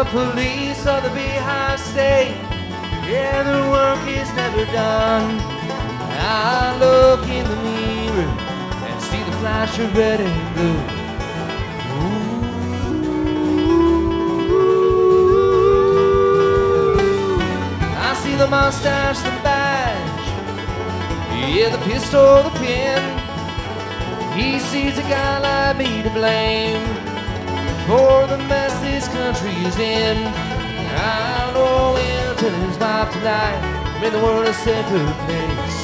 the police or the Beehive State. Yeah, the work is never done. I look in the mirror and see the flash of red and blue. I see the mustache, the badge, yeah, the pistol, the pin. He sees a guy like me to blame for the mess this country is in. I know he'll tell his wife tonight, make the world a safer place.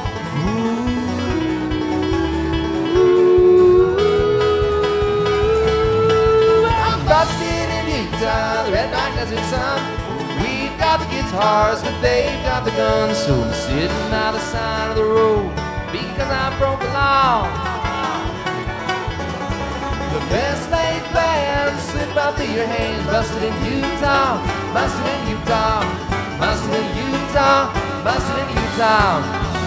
I'm busted in Utah, the red light desert sun. We've got the guitars, but they've got the guns. So I'm sitting by the side of the road because I broke the law. The best laid plans slip out through your hands. Busted in Utah, busted in Utah, busted in Utah, busted in Utah.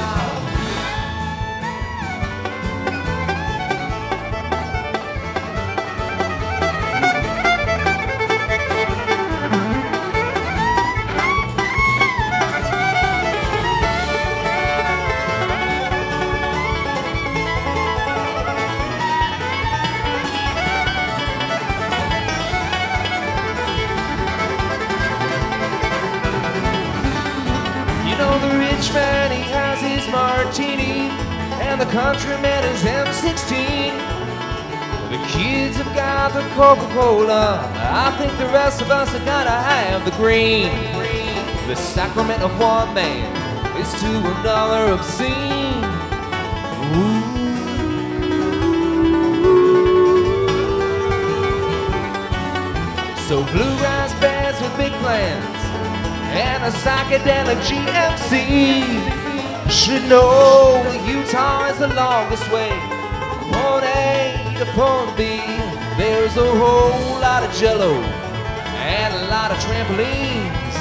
The rich man, he has his martini, and the countryman is M16. The kids have got the Coca-Cola. I think the rest of us have gotta have the green. The sacrament of one man is to another obscene. Ooh. So bluegrass bands with big plans and a psychedelic GMC should know that Utah is the longest way. Point A to point B, there's a whole lot of jello and a lot of trampolines.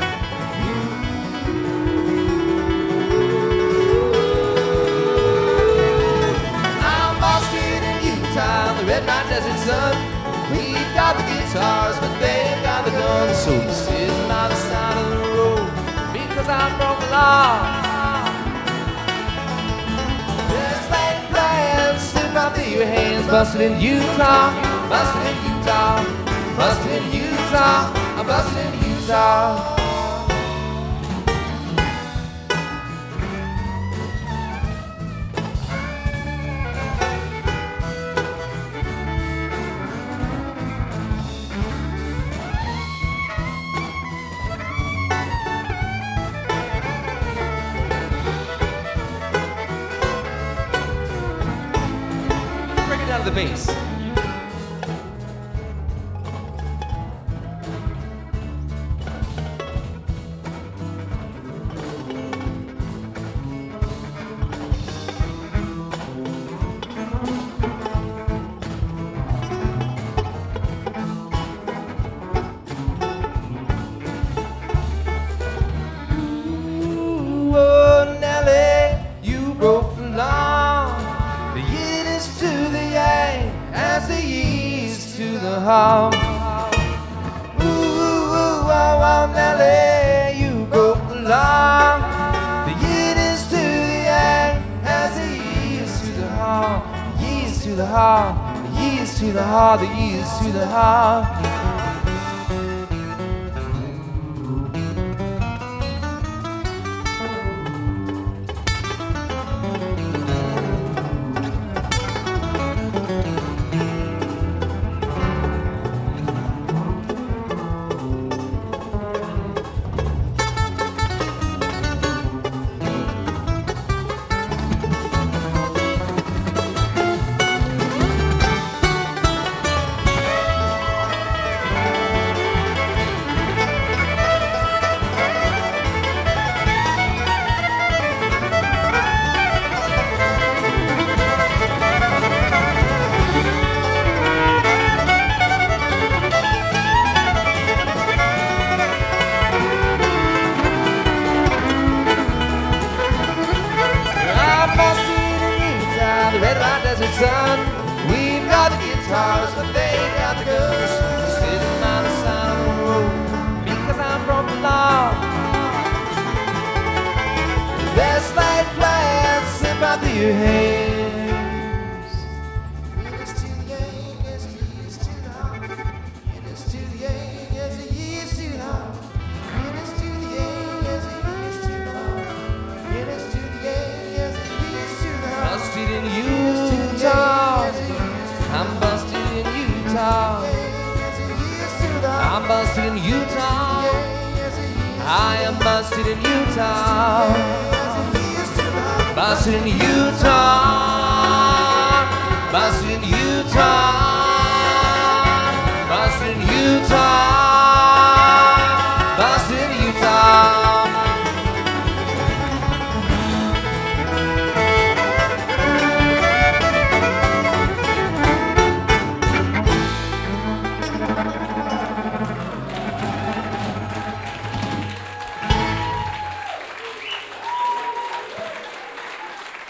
I'm busted in Utah, the red light desert sun. We've got the guitars, but they've got the guns. So we're sitting by the side of the road because I broke the law. Just like plans slip out through your hands. Busted in Utah, busted in Utah, busted in Utah, I'm busted in Utah. Down to the bass. Ooh, oh, Nelly, you broke the law. The yin is to the yang, as the yi is to the how. Ooh, ooh, ooh, oh, oh, Nelly, you broke the law. The yin is to the yang, as the yi is to the how. Yi is to the how, the yi is to the how, the yi is to the how. Desert sun. We've got the guitars, but they got the guns. Sitting on the side of the road. your hands. Here's to the gang as he used to now. Here's to the gang as he used to now. Here's to the gang as he used to now. Here's to the gang as he used to now. Busted in Utah. I'm busted in Utah. I'm busted in Utah. I am busted in Utah. Busted in Utah. Busted in Utah. Busted in Utah. Busted in Utah.